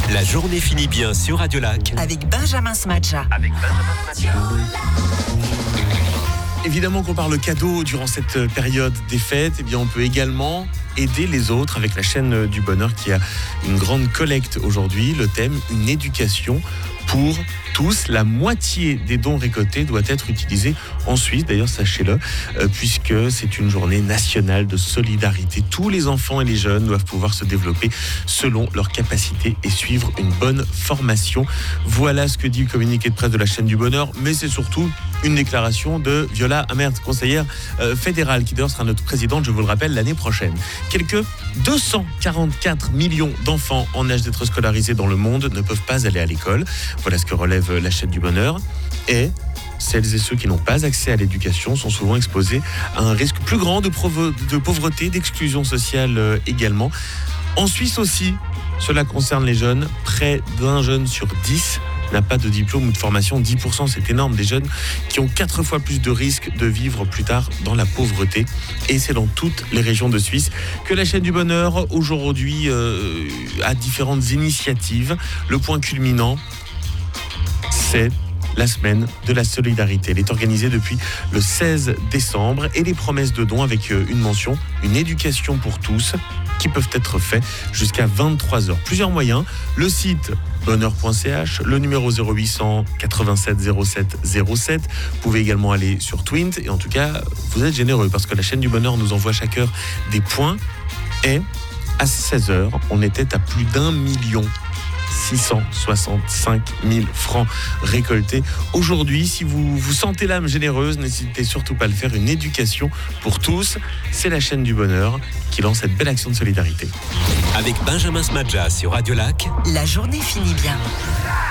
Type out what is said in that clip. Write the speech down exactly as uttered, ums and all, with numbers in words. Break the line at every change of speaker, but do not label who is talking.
La journée finit bien sur Radio Lac.
Avec Benjamin Smadja.
Avec Benjamin Smadja.
Évidemment qu'on parle cadeau durant cette période des fêtes, eh bien on peut également aider les autres avec la chaîne du bonheur qui a une grande collecte aujourd'hui. Le thème, une éducation pour tous. La moitié des dons récoltés doit être utilisée en Suisse, d'ailleurs sachez-le, euh, puisque c'est une journée nationale de solidarité. Tous les enfants et les jeunes doivent pouvoir se développer selon leurs capacités et suivre une bonne formation. Voilà ce que dit le communiqué de presse de la chaîne du bonheur, mais c'est surtout une déclaration de Viola Amert, conseillère euh, fédérale, qui d'ailleurs sera notre présidente, je vous le rappelle, l'année prochaine. Quelques deux cent quarante-quatre millions d'enfants en âge d'être scolarisés dans le monde ne peuvent pas aller à l'école. Voilà ce que relève la chaîne du bonheur. Et celles et ceux qui n'ont pas accès à l'éducation sont souvent exposés à un risque plus grand de, provo- de pauvreté, d'exclusion sociale euh, également. En Suisse aussi, cela concerne les jeunes. Près d'un jeune sur dix n'a pas de diplôme ou de formation. dix pour cent, c'est énorme. Des jeunes qui ont quatre fois plus de risques de vivre plus tard dans la pauvreté. Et c'est dans toutes les régions de Suisse que la chaîne du bonheur aujourd'hui euh, a différentes initiatives. Le point culminant, c'est la semaine de la solidarité. Elle est organisée depuis le seize décembre et les promesses de dons avec une mention, une éducation pour tous, qui peuvent être faits jusqu'à vingt-trois heures. Plusieurs moyens, le site bonheur point c h, le numéro zéro huit cent quatre-vingt-sept zéro sept zéro sept. Vous pouvez également aller sur Twint et en tout cas, vous êtes généreux parce que la chaîne du bonheur nous envoie chaque heure des points et à seize heures, on était à plus d'un million six cent soixante-cinq mille francs récoltés. Aujourd'hui, si vous vous sentez l'âme généreuse, n'hésitez surtout pas à le faire. Une éducation pour tous, c'est la chaîne du bonheur qui lance cette belle action de solidarité.
Avec Benjamin Smadja sur Radio Lac.
La journée finit bien.